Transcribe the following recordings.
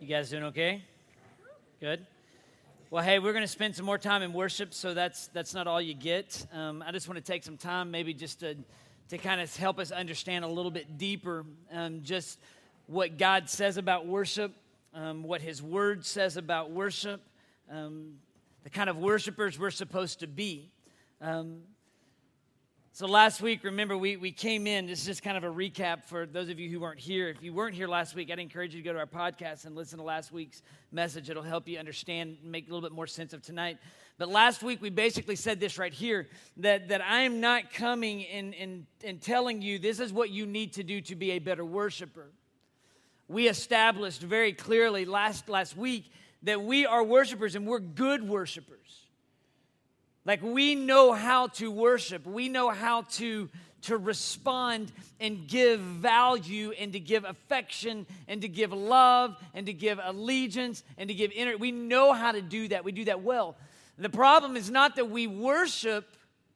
You guys doing okay? Good. Well, hey, we're going to spend some more time in worship, so that's not all you get. I just want to take some time maybe just to kind of help us understand a little bit deeper just what God says about worship, what His Word says about worship, the kind of worshipers we're supposed to be. So last week, remember, we came in, this is just kind of a recap for those of you who weren't here. If you weren't here last week, I'd encourage you to go to our podcast and listen to last week's message. It'll help you understand, make a little bit more sense of tonight. But last week, we basically said this right here, that I am not coming and telling you this is what you need to do to be a better worshiper. We established very clearly last week that we are worshipers and we're good worshipers. Like, we know how to worship. We know how to respond and give value and to give affection and to give love and to give allegiance and to give energy. We know how to do that. We do that well. The problem is not that we worship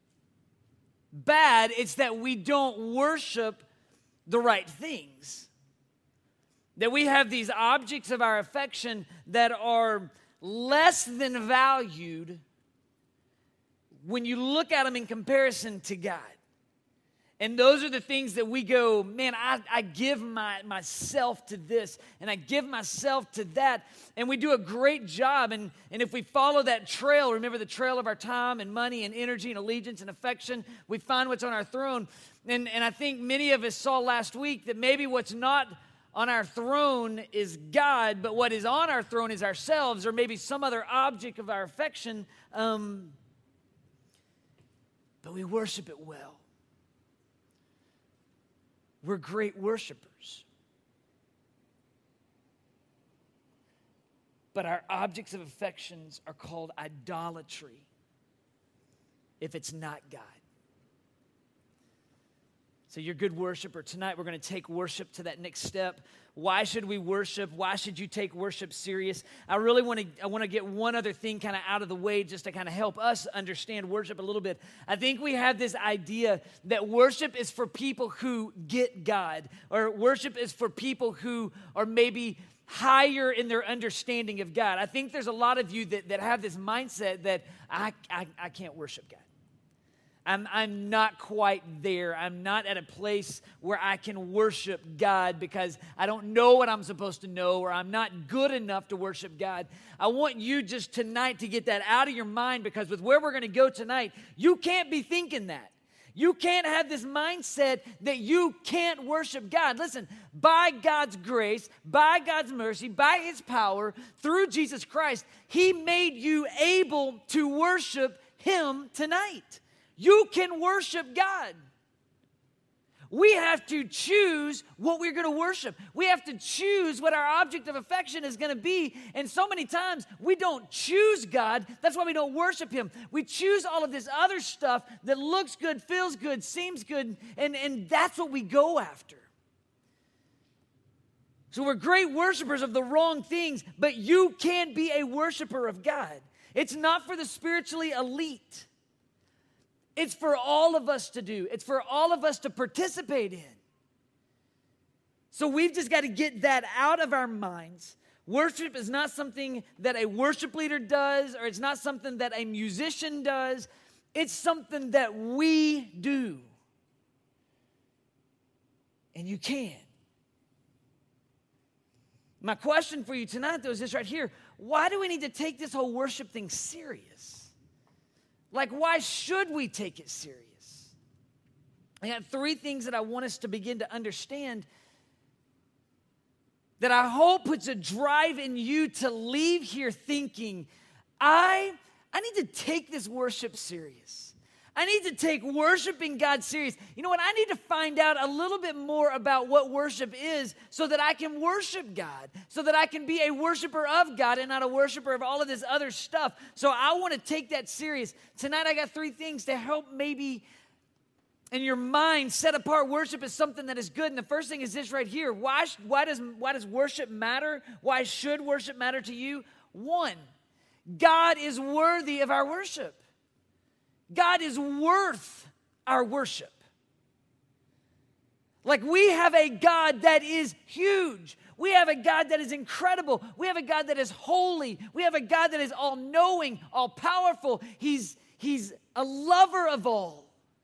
bad. It's that we don't worship the right things. That we have these objects of our affection that are less than valued when you look at them in comparison to God. And those are the things that we go, man, I give myself to this, and I give myself to that, and we do a great job. And if we follow that trail, remember the trail of our time and money and energy and allegiance and affection, we find what's on our throne. And I think many of us saw last week that maybe what's not on our throne is God, but what is on our throne is ourselves, or maybe some other object of our affection. But we worship it well. We're great worshipers. But our objects of affections are called idolatry if it's not God. So you're a good worshiper. Tonight we're going to take worship to that next step. Why should we worship? Why should you take worship serious? I really want to get one other thing kind of out of the way just to kind of help us understand worship a little bit. I think we have this idea that worship is for people who get God, or worship is for people who are maybe higher in their understanding of God. I think there's a lot of you that have this mindset that I can't worship God. I'm not quite there. I'm not at a place where I can worship God because I don't know what I'm supposed to know, or I'm not good enough to worship God. I want you just tonight to get that out of your mind, because with where we're going to go tonight, you can't be thinking that. You can't have this mindset that you can't worship God. Listen, by God's grace, by God's mercy, by His power, through Jesus Christ, He made you able to worship Him tonight. You can worship God. We have to choose what we're going to worship. We have to choose what our object of affection is going to be. And so many times we don't choose God. That's why we don't worship Him. We choose all of this other stuff that looks good, feels good, seems good, and that's what we go after. So we're great worshipers of the wrong things, but you can be a worshiper of God. It's not for the spiritually elite. It's for all of us to do. It's for all of us to participate in. So we've just got to get that out of our minds. Worship is not something that a worship leader does, or it's not something that a musician does. It's something that we do. And you can. My question for you tonight, though, is this right here. Why do we need to take this whole worship thing serious? Like, why should we take it serious? I have three things that I want us to begin to understand that I hope puts a drive in you to leave here thinking, I need to take this worship serious. I need to take worshiping God serious. You know what? I need to find out a little bit more about what worship is so that I can worship God, so that I can be a worshiper of God and not a worshiper of all of this other stuff. So I want to take that serious. Tonight I got three things to help maybe in your mind set apart worship as something that is good. And the first thing is this right here. Why does worship matter? Why should worship matter to you? One, God is worthy of our worship. God is worth our worship. Like, we have a God that is huge. We have a God that is incredible. We have a God that is holy. We have a God that is all-knowing, all-powerful. He's a lover of all.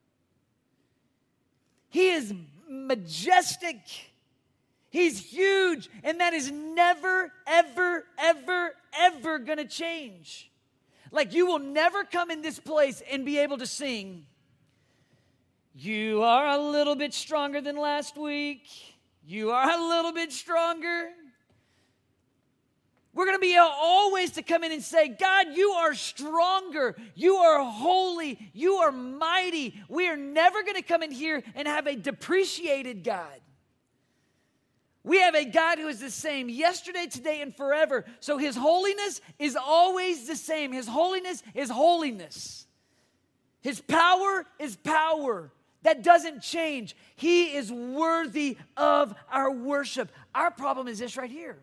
He is majestic. He's huge. And that is never, ever, ever, ever going to change. Like, you will never come in this place and be able to sing, "You are a little bit stronger than last week. You are a little bit stronger." We're going to be able always to come in and say, "God, you are stronger. You are holy. You are mighty." We are never going to come in here and have a depreciated God. We have a God who is the same yesterday, today, and forever. So His holiness is always the same. His holiness is holiness. His power is power. That doesn't change. He is worthy of our worship. Our problem is this right here.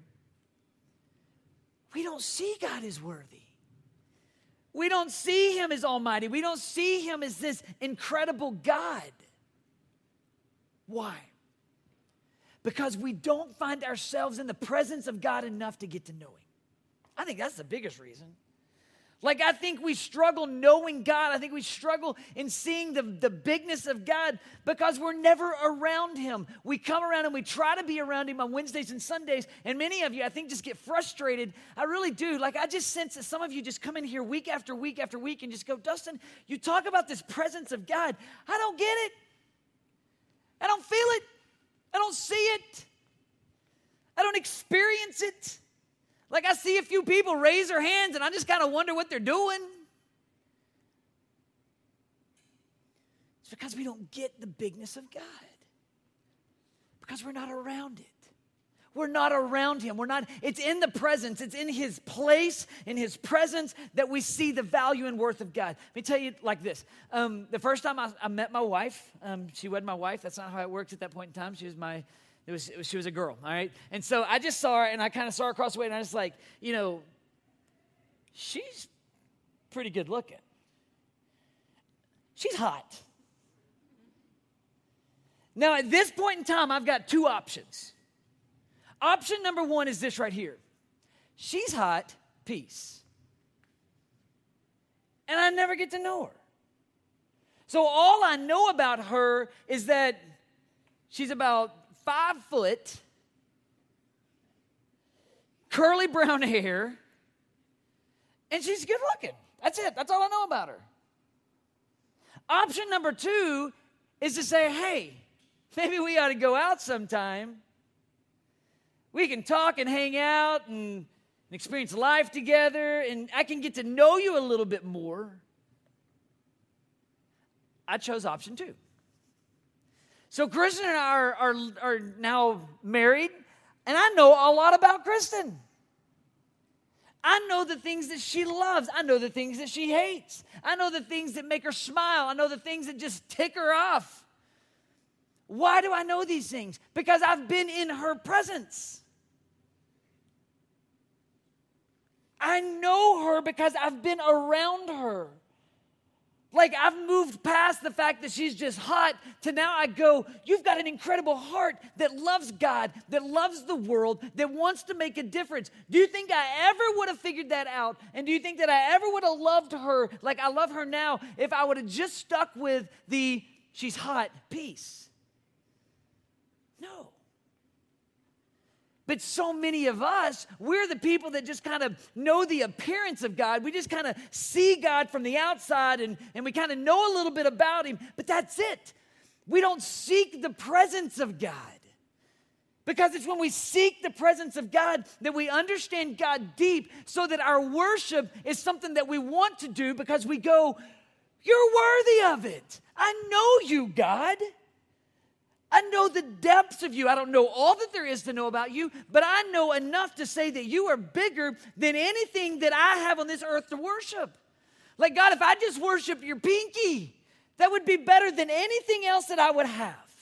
We don't see God as worthy. We don't see Him as almighty. We don't see Him as this incredible God. Why? Because we don't find ourselves in the presence of God enough to get to know Him. I think that's the biggest reason. Like, I think we struggle knowing God. I think we struggle in seeing the bigness of God because we're never around Him. We come around and we try to be around Him on Wednesdays and Sundays, and many of you, I think, just get frustrated. I really do. Like, I just sense that some of you just come in here week after week after week and just go, "Dustin, you talk about this presence of God. I don't get it. I don't feel it. I don't see it. I don't experience it." Like, I see a few people raise their hands, and I just kind of wonder what they're doing. It's because we don't get the bigness of God. Because we're not around it. We're not around Him. It's in the presence. It's in His place, in His presence, that we see the value and worth of God. Let me tell you like this. The first time I met my wife, she wasn't my wife. That's not how it works at that point in time. She was a girl, all right? And so I just saw her, and I kind of saw her across the way, and I was like, she's pretty good looking. She's hot. Now, at this point in time, I've got two options. Option number one is this right here. She's hot, peace. And I never get to know her. So all I know about her is that she's about 5 foot, curly brown hair, and she's good looking. That's it. That's all I know about her. Option number two is to say, "Hey, maybe we ought to go out sometime. We can talk and hang out and experience life together, and I can get to know you a little bit more." I chose option two. So Kristen and I are now married, and I know a lot about Kristen. I know the things that she loves. I know the things that she hates. I know the things that make her smile. I know the things that just tick her off. Why do I know these things? Because I've been in her presence. I know her because I've been around her. Like, I've moved past the fact that she's just hot to now I go, "You've got an incredible heart that loves God, that loves the world, that wants to make a difference." Do you think I ever would have figured that out? And do you think that I ever would have loved her like I love her now if I would have just stuck with the "she's hot" piece? No. But so many of us, we're the people that just kind of know the appearance of God. We just kind of see God from the outside and we kind of know a little bit about Him, but that's it. We don't seek the presence of God. Because it's when we seek the presence of God that we understand God deep, so that our worship is something that we want to do because we go, "You're worthy of it. I know you, God. I know the depths of you. I don't know all that there is to know about you, but I know enough to say that you are bigger than anything that I have on this earth to worship." Like, God, if I just worship your pinky, that would be better than anything else that I would have.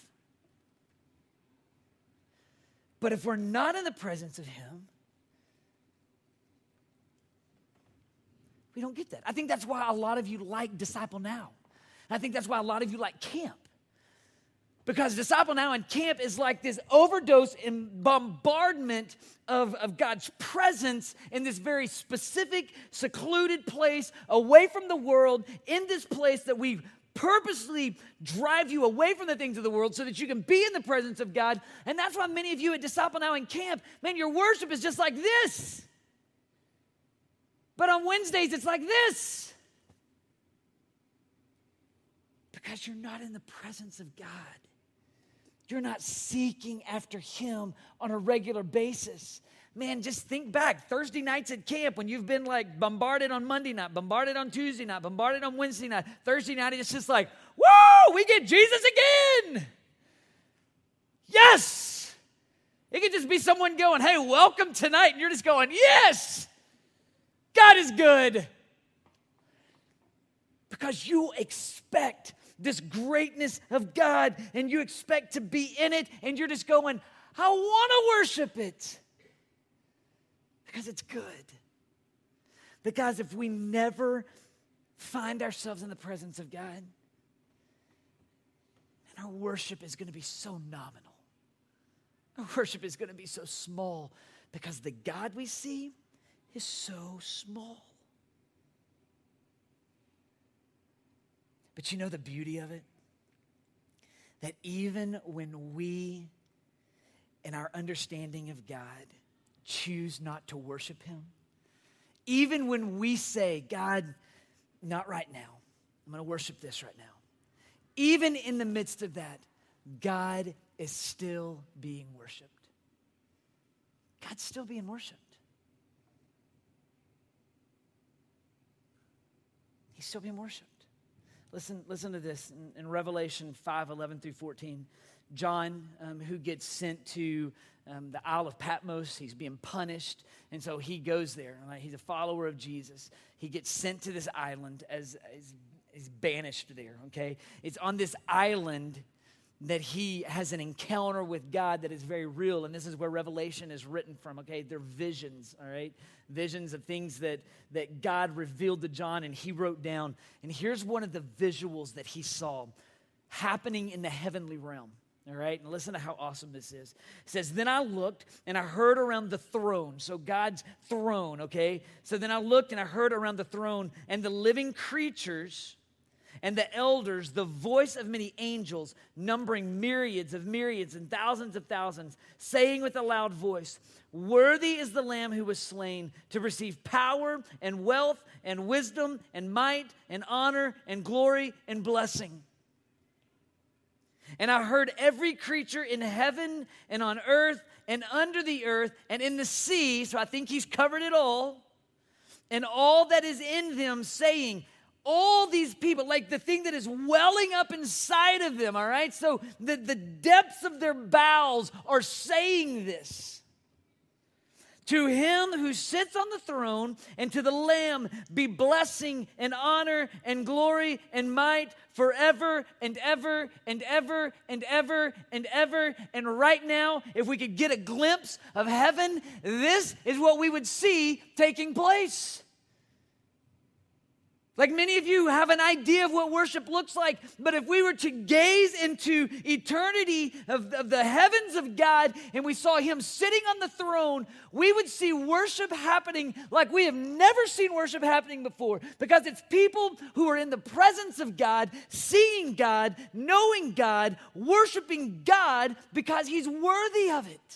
But if we're not in the presence of Him, we don't get that. I think that's why a lot of you like Disciple Now. I think that's why a lot of you like camp. Because Disciple Now in camp is like this overdose and bombardment of God's presence in this very specific, secluded place, away from the world, in this place that we purposely drive you away from the things of the world so that you can be in the presence of God. And that's why many of you at Disciple Now in camp, man, your worship is just like this. But on Wednesdays, it's like this. Because you're not in the presence of God. You're not seeking after Him on a regular basis. Man, just think back. Thursday nights at camp when you've been like bombarded on Monday night, bombarded on Tuesday night, bombarded on Wednesday night. Thursday night, it's just like, whoa, we get Jesus again. Yes. It could just be someone going, hey, welcome tonight. And you're just going, yes, God is good. Because you expect this greatness of God, and you expect to be in it, and you're just going, I want to worship it. Because it's good. Because if we never find ourselves in the presence of God, then our worship is going to be so nominal. Our worship is going to be so small because the God we see is so small. But you know the beauty of it? That even when we, in our understanding of God, choose not to worship Him, even when we say, God, not right now, I'm going to worship this right now, even in the midst of that, God is still being worshiped. God's still being worshiped. He's still being worshiped. Listen to this. In Revelation 5:11 through 14, John, who gets sent to the Isle of Patmos, he's being punished, and so he goes there. Right? He's a follower of Jesus. He gets sent to this island as banished there, okay? It's on this island that he has an encounter with God that is very real, and this is where Revelation is written from, okay? They're visions, all right? Visions of things that God revealed to John and he wrote down. And here's one of the visuals that he saw happening in the heavenly realm, all right? And listen to how awesome this is. It says, then I looked and I heard around the throne, so God's throne, okay? So then I looked and I heard around the throne and the living creatures and the elders, the voice of many angels, numbering myriads and thousands of thousands, saying with a loud voice, worthy is the Lamb who was slain to receive power and wealth and wisdom and might and honor and glory and blessing. And I heard every creature in heaven and on earth and under the earth and in the sea, so I think he's covered it all, and all that is in them saying, all these people, like the thing that is welling up inside of them, all right? So the depths of their bowels are saying this. To him who sits on the throne and to the Lamb be blessing and honor and glory and might forever and ever and ever and ever and ever. And right now, if we could get a glimpse of heaven, this is what we would see taking place. Like many of you have an idea of what worship looks like, but if we were to gaze into eternity of the heavens of God and we saw Him sitting on the throne, we would see worship happening like we have never seen worship happening before, because it's people who are in the presence of God, seeing God, knowing God, worshiping God because He's worthy of it.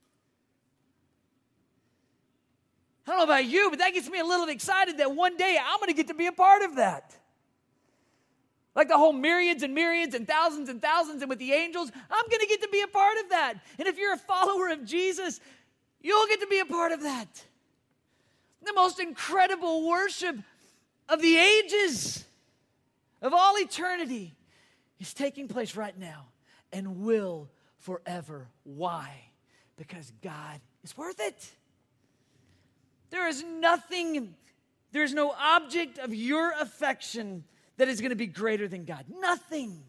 I don't know about you, but that gets me a little excited that one day I'm going to get to be a part of that. Like the whole myriads and myriads and thousands and with the angels, I'm going to get to be a part of that. And if you're a follower of Jesus, you'll get to be a part of that. The most incredible worship of the ages, of all eternity, is taking place right now and will forever. Why? Because God is worth it. There is nothing, there is no object of your affection that is going to be greater than God. Nothing.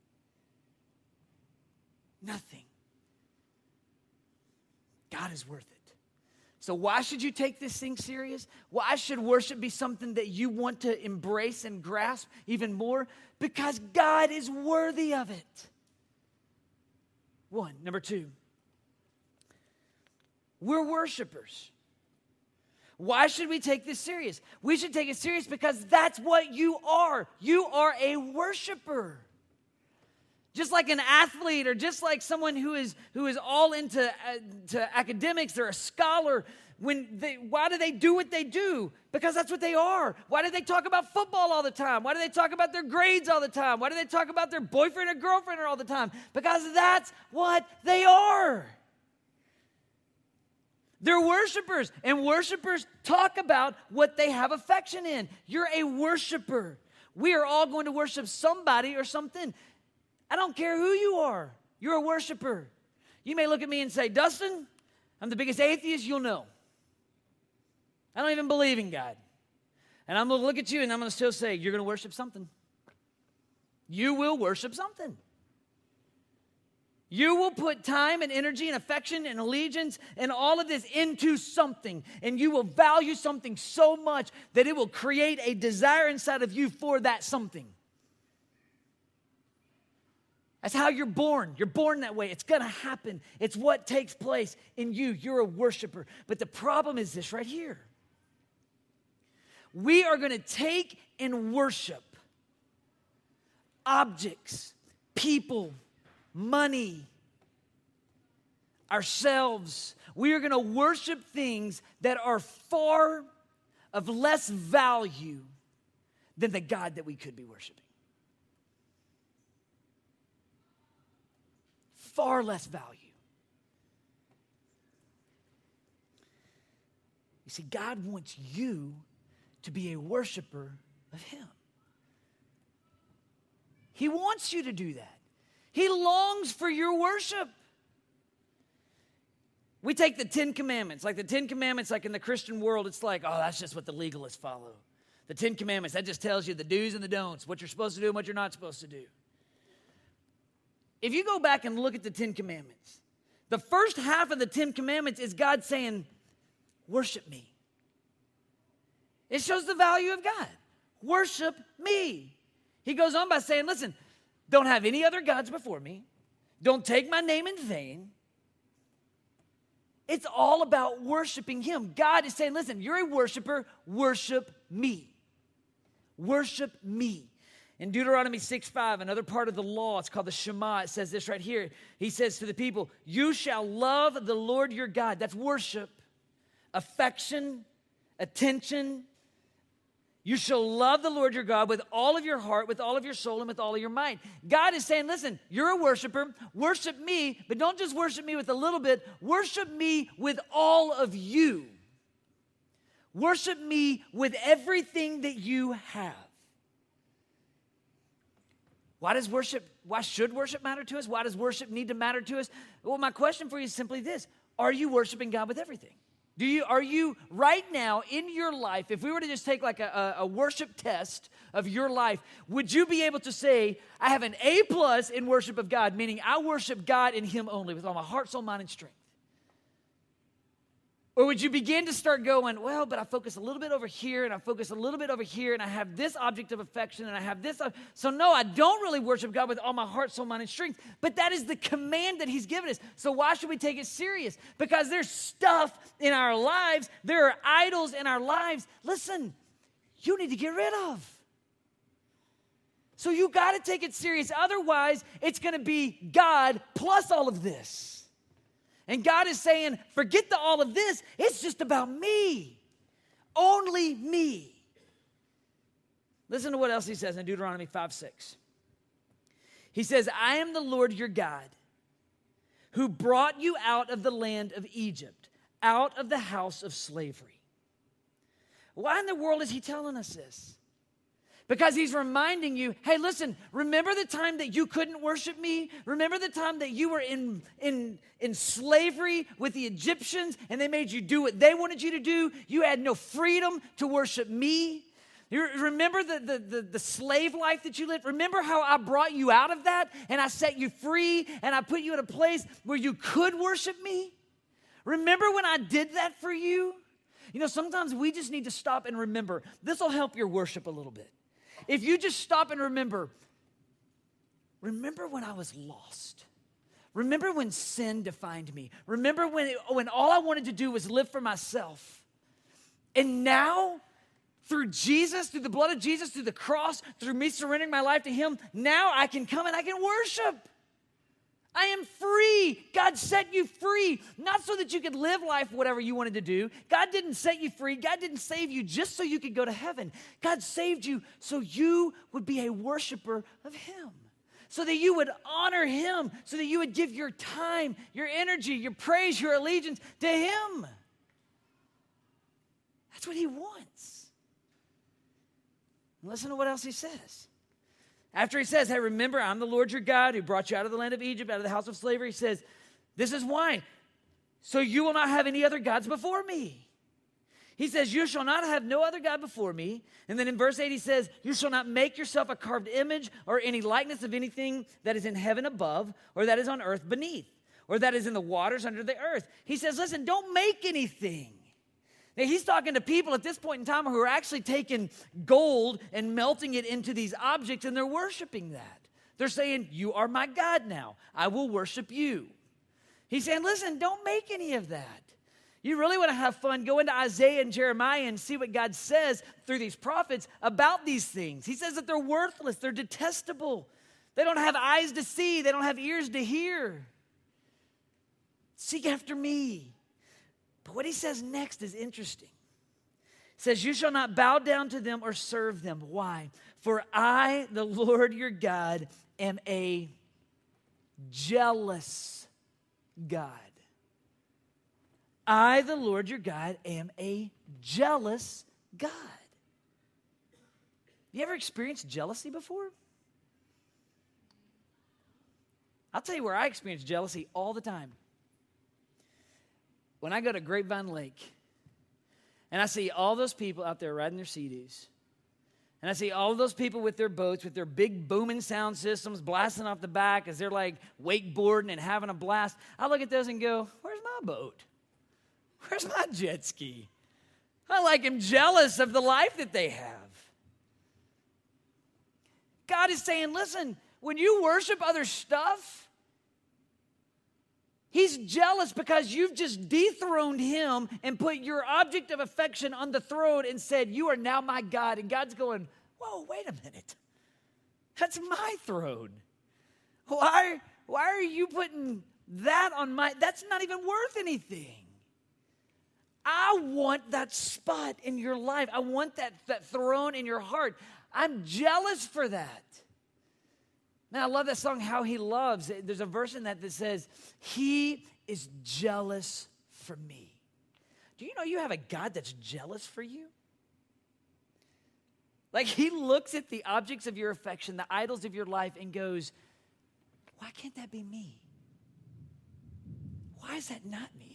Nothing. God is worth it. So why should you take this thing serious? Why should worship be something that you want to embrace and grasp even more? Because God is worthy of it. one. Number two, we're worshipers. Why should we take this serious? We should take it serious because that's what you are. You are a worshiper. Just like an athlete or just like someone who is all into to academics, they're a scholar. Why do they do what they do? Because that's what they are. Why do they talk about football all the time? Why do they talk about their grades all the time? Why do they talk about their boyfriend or girlfriend all the time? Because that's what they are. They're worshipers, and worshipers talk about what they have affection in. You're a worshiper. We are all going to worship somebody or something. I don't care who you are. You're a worshiper. You may look at me and say, Dustin, I'm the biggest atheist you'll know. I don't even believe in God. And I'm going to look at you and I'm going to still say, you're going to worship something. You will worship something. You will put time and energy and affection and allegiance and all of this into something. And you will value something so much that it will create a desire inside of you for that something. That's how you're born. You're born that way. It's going to happen. It's what takes place in you. You're a worshiper. But the problem is this right here. We are going to take and worship objects, people, money, ourselves. We are going to worship things that are far of less value than the God that we could be worshiping. Far less value. You see, God wants you to be a worshiper of Him. He wants you to do that. He longs for your worship. We take the 10 Commandments. Like the 10 Commandments, like in the Christian world, it's like, oh, that's just what the legalists follow. The 10 Commandments, that just tells you the do's and the don'ts, what you're supposed to do and what you're not supposed to do. If you go back and look at the 10 Commandments, the first half of the 10 Commandments is God saying, worship me. It shows the value of God. Worship me. He goes on by saying, listen, don't have any other gods before me. Don't take my name in vain. It's all about worshiping Him. God is saying, listen, you're a worshiper, worship me. Worship me. In Deuteronomy 6:5, another part of the law, it's called the Shema. It says this right here. He says to the people, you shall love the Lord your God. That's worship, affection, attention. You shall love the Lord your God with all of your heart, with all of your soul, and with all of your might. God is saying, listen, you're a worshiper. Worship me, but don't just worship me with a little bit. Worship me with all of you. Worship me with everything that you have. Why should worship matter to us? Why does worship need to matter to us? Well, my question for you is simply this. Are you worshiping God with everything? Are you right now in your life, if we were to just take like a worship test of your life, would you be able to say, I have an A+ in worship of God, meaning I worship God and Him only with all my heart, soul, mind, and strength? Or would you begin to start going, well, but I focus a little bit over here, and I focus a little bit over here, and I have this object of affection, and I have this. So no, I don't really worship God with all my heart, soul, mind, and strength. But that is the command that He's given us. So why should we take it serious? Because there's stuff in our lives. There are idols in our lives. Listen, you need to get rid of. So you got to take it serious. Otherwise, it's going to be God plus all of this. And God is saying, forget all of this. It's just about me. Only me. Listen to what else He says in Deuteronomy 5:6. He says, I am the Lord your God who brought you out of the land of Egypt, out of the house of slavery. Why in the world is He telling us this? Because He's reminding you, hey, listen, remember the time that you couldn't worship me? Remember the time that you were in slavery with the Egyptians and they made you do what they wanted you to do? You had no freedom to worship me. You remember the slave life that you lived? Remember how I brought you out of that and I set you free and I put you in a place where you could worship me? Remember when I did that for you? You know, sometimes we just need to stop and remember. This will help your worship a little bit. If you just stop and remember when I was lost. Remember when sin defined me. Remember when all I wanted to do was live for myself. And now, through Jesus, through the blood of Jesus, through the cross, through me surrendering my life to him, now I can come and I can worship. I am free. God set you free, not so that you could live life whatever you wanted to do. God didn't set you free. God didn't save you just so you could go to heaven. God saved you so you would be a worshiper of him, so that you would honor him, so that you would give your time, your energy, your praise, your allegiance to him. That's what he wants. And listen to what else he says. After he says, hey, remember, I'm the Lord your God who brought you out of the land of Egypt, out of the house of slavery. He says, this is why. So you will not have any other gods before me. He says, you shall not have no other God before me. And then in verse 8, he says, you shall not make yourself a carved image or any likeness of anything that is in heaven above, or that is on earth beneath, or that is in the waters under the earth. He says, listen, don't make anything. Now, he's talking to people at this point in time who are actually taking gold and melting it into these objects, and they're worshiping that. They're saying, you are my God now. I will worship you. He's saying, listen, don't make any of that. You really want to have fun, go into Isaiah and Jeremiah and see what God says through these prophets about these things. He says that they're worthless, they're detestable. They don't have eyes to see, they don't have ears to hear. Seek after me. But what he says next is interesting. He says, you shall not bow down to them or serve them. Why? For I, the Lord your God, am a jealous God. I, the Lord your God, am a jealous God. You ever experienced jealousy before? I'll tell you where I experience jealousy all the time. When I go to Grapevine Lake, and I see all those people out there riding their Sea-Doos, and I see all those people with their boats, with their big booming sound systems blasting off the back as they're like wakeboarding and having a blast, I look at those and go, where's my boat? Where's my jet ski? I'm jealous of the life that they have. God is saying, listen, when you worship other stuff, he's jealous because you've just dethroned him and put your object of affection on the throne and said, you are now my God. And God's going, whoa, wait a minute. That's my throne. Why are you putting that on that's not even worth anything. I want that spot in your life. I want that throne in your heart. I'm jealous for that. Man, I love that song, How He Loves. There's a verse in that says, he is jealous for me. Do you know you have a God that's jealous for you? He looks at the objects of your affection, the idols of your life, and goes, why can't that be me? Why is that not me?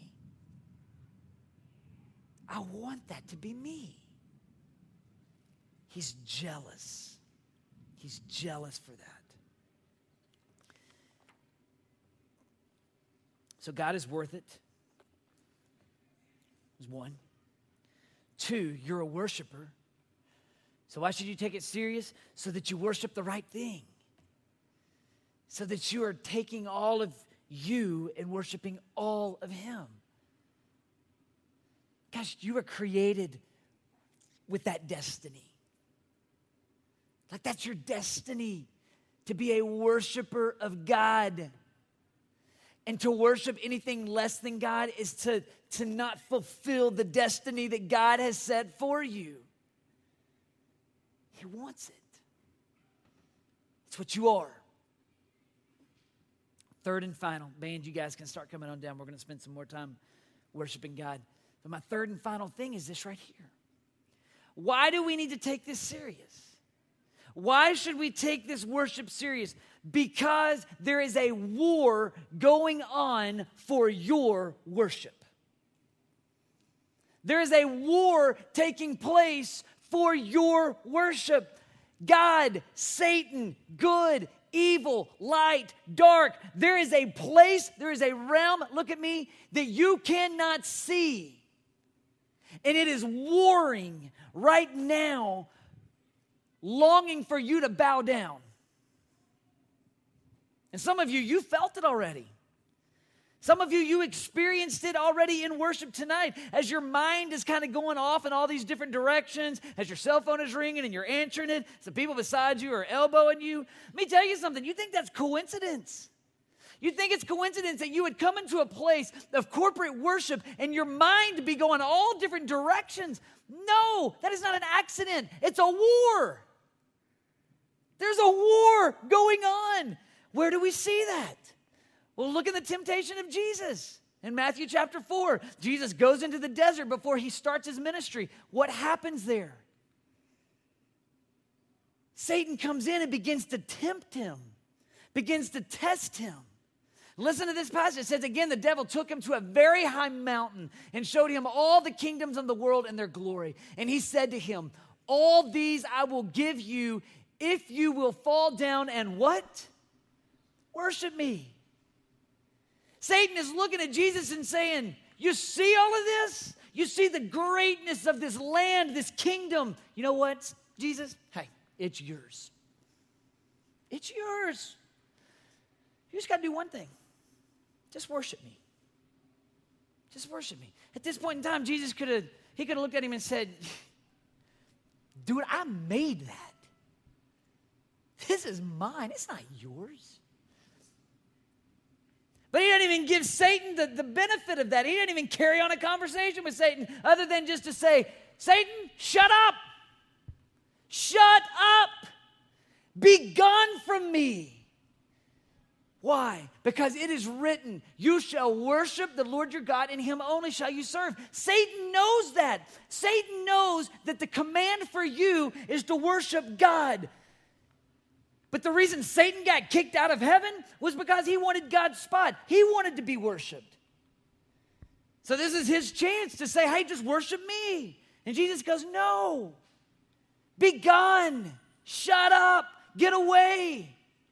I want that to be me. He's jealous. He's jealous for that. So God is worth it. Is one. Two, you're a worshiper. So why should you take it serious? So that you worship the right thing. So that you are taking all of you and worshiping all of him. Gosh, you were created with that destiny. That's your destiny, to be a worshiper of God. And to worship anything less than God is to not fulfill the destiny that God has set for you. He wants it. It's what you are. Third and final. Band, you guys can start coming on down. We're going to spend some more time worshiping God. But my third and final thing is this right here. Why do we need to take this serious? Why should we take this worship serious? Because there is a war going on for your worship. There is a war taking place for your worship. God, Satan, good, evil, light, dark. There is a place, there is a realm, look at me, that you cannot see. And it is warring right now, longing for you to bow down. And some of you, you felt it already. Some of you, you experienced it already in worship tonight as your mind is kind of going off in all these different directions, as your cell phone is ringing and you're answering it, some people beside you are elbowing you. Let me tell you something. You think that's coincidence? You think it's coincidence that you would come into a place of corporate worship and your mind be going all different directions? No, that is not an accident. It's a war. There's a war going on. Where do we see that? Well, look at the temptation of Jesus. In Matthew chapter 4, Jesus goes into the desert before he starts his ministry. What happens there? Satan comes in and begins to tempt him, begins to test him. Listen to this passage. It says, again, the devil took him to a very high mountain and showed him all the kingdoms of the world and their glory. And he said to him, all these I will give you if you will fall down and what? Worship me. Satan is looking at Jesus and saying, you see all of this? You see the greatness of this land, this kingdom. You know what, Jesus? Hey, it's yours. It's yours. You just got to do one thing. Just worship me. Just worship me. At this point in time, Jesus could have looked at him and said, dude, I made that. This is mine. It's not yours. But he didn't even give Satan the benefit of that. He didn't even carry on a conversation with Satan other than just to say, Satan, shut up. Shut up. Be gone from me. Why? Because it is written, you shall worship the Lord your God, and him only shall you serve. Satan knows that. Satan knows that the command for you is to worship God. But the reason Satan got kicked out of heaven was because he wanted God's spot. He wanted to be worshiped. So this is his chance to say, hey, just worship me. And Jesus goes, no. Be gone. Shut up. Get away.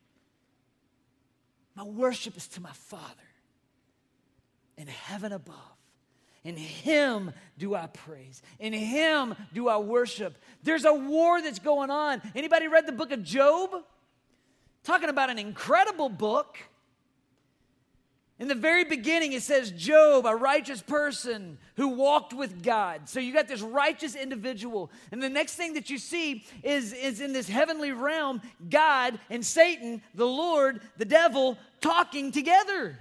My worship is to my Father in heaven above. In him do I praise. In him do I worship. There's a war that's going on. Anybody read the book of Job? Talking about an incredible book. In the very beginning, it says Job, a righteous person who walked with God. So you got this righteous individual. And the next thing that you see is in this heavenly realm, God and Satan, the Lord, the devil, talking together.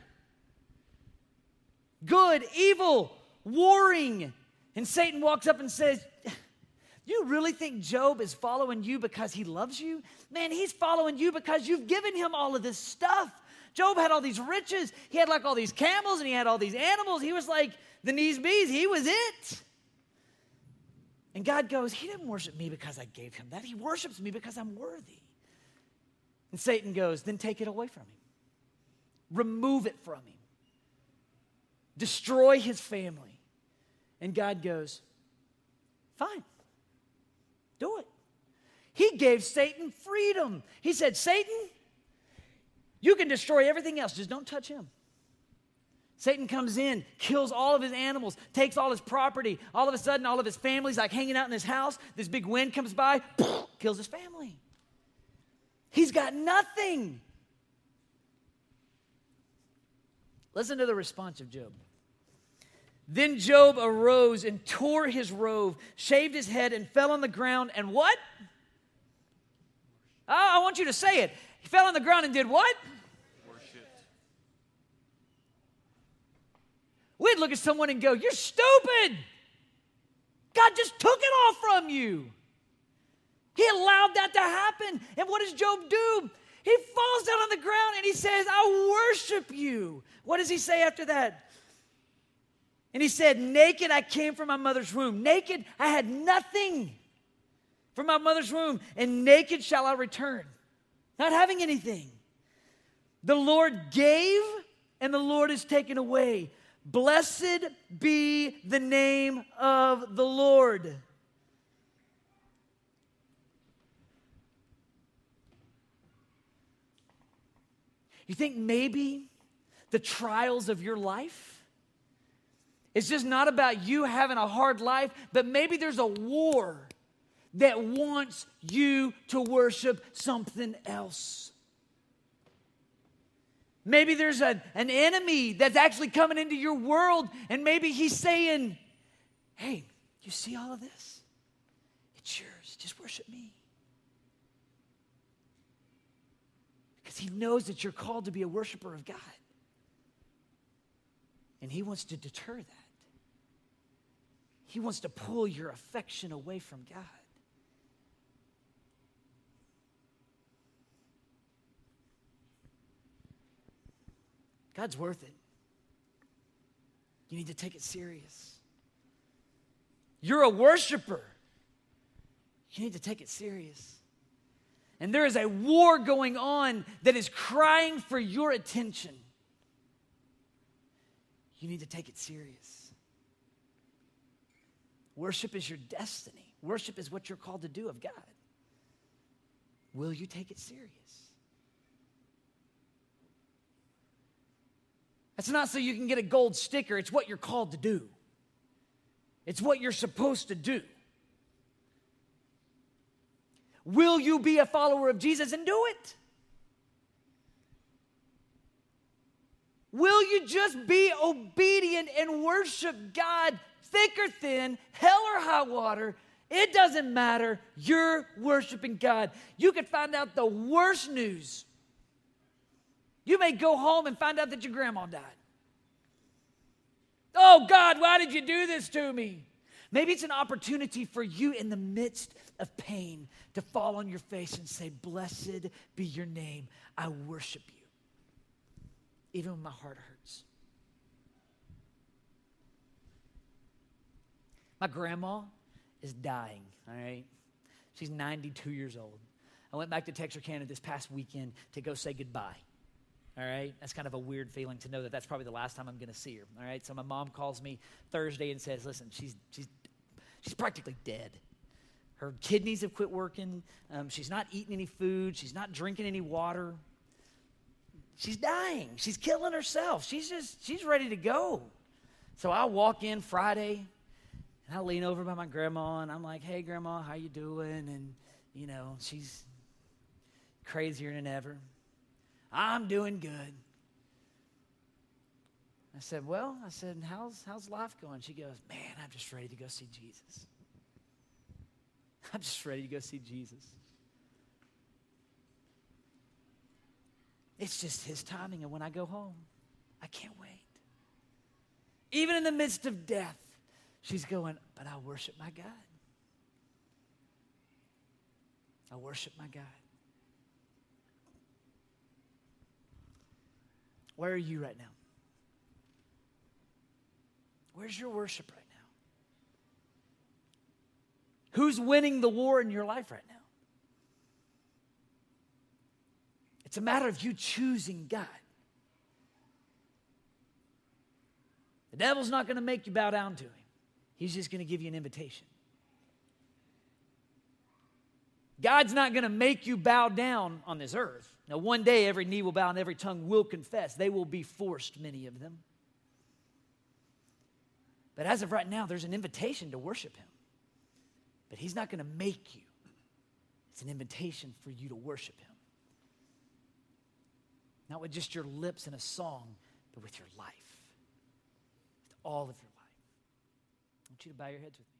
Good, evil, warring. And Satan walks up and says, you really think Job is following you because he loves you? Man, he's following you because you've given him all of this stuff. Job had all these riches. He had like all these camels and he had all these animals. He was like the knees bees. He was it. And God goes, he didn't worship me because I gave him that. He worships me because I'm worthy. And Satan goes, then take it away from him. Remove it from him. Destroy his family. And God goes, fine. Do it. He gave Satan freedom. He said, Satan, you can destroy everything else. Just don't touch him. Satan comes in, kills all of his animals, takes all his property. All of a sudden, all of his family's like hanging out in his house. This big wind comes by, kills his family. He's got nothing. Listen to the response of Job. Then Job arose and tore his robe, shaved his head, and fell on the ground. And what? Oh, I want you to say it. He fell on the ground and did what? Worshipped. We'd look at someone and go, you're stupid. God just took it all from you. He allowed that to happen. And what does Job do? He falls down on the ground and he says, I worship you. What does he say after that? And he said, naked I came from my mother's womb. Naked, I had nothing from my mother's womb. And naked shall I return. Not having anything. The Lord gave and the Lord has taken away. Blessed be the name of the Lord. You think maybe the trials of your life, it's just not about you having a hard life, but maybe there's a war that wants you to worship something else. Maybe there's an enemy that's actually coming into your world, and maybe he's saying, hey, you see all of this? It's yours. Just worship me. Because he knows that you're called to be a worshiper of God. And he wants to deter that. He wants to pull your affection away from God. God's worth it. You need to take it serious. You're a worshiper. You need to take it serious. And there is a war going on that is crying for your attention. You need to take it serious. Worship is your destiny. Worship is what you're called to do of God. Will you take it serious? That's not so you can get a gold sticker. It's what you're called to do. It's what you're supposed to do. Will you be a follower of Jesus and do it? Will you just be obedient and worship God, thick or thin, hell or high water? It doesn't matter. You're worshiping God. You could find out the worst news. You may go home and find out that your grandma died. Oh, God, why did you do this to me? Maybe it's an opportunity for you in the midst of pain to fall on your face and say, blessed be your name. I worship you, even when my heart hurts. My grandma is dying, all right? She's 92 years old. I went back to Texarkana this past weekend to go say goodbye. All right, that's kind of a weird feeling to know that that's probably the last time I'm going to see her. All right, so my mom calls me Thursday and says, "Listen, she's practically dead. Her kidneys have quit working. She's not eating any food. She's not drinking any water. She's dying. She's killing herself. She's ready to go." So I walk in Friday, and I lean over by my grandma, and I'm like, "Hey, Grandma, how you doing?" And you know, she's crazier than ever. I'm doing good. I said, how's life going? She goes, man, I'm just ready to go see Jesus. I'm just ready to go see Jesus. It's just his timing, and when I go home, I can't wait. Even in the midst of death, she's going, but I worship my God. I worship my God. Where are you right now? Where's your worship right now? Who's winning the war in your life right now? It's a matter of you choosing God. The devil's not going to make you bow down to him. He's just going to give you an invitation. God's not going to make you bow down on this earth. Now, one day every knee will bow and every tongue will confess. They will be forced, many of them. But as of right now, there's an invitation to worship him. But he's not going to make you. It's an invitation for you to worship him. Not with just your lips and a song, but with your life. With all of your life. I want you to bow your heads with me.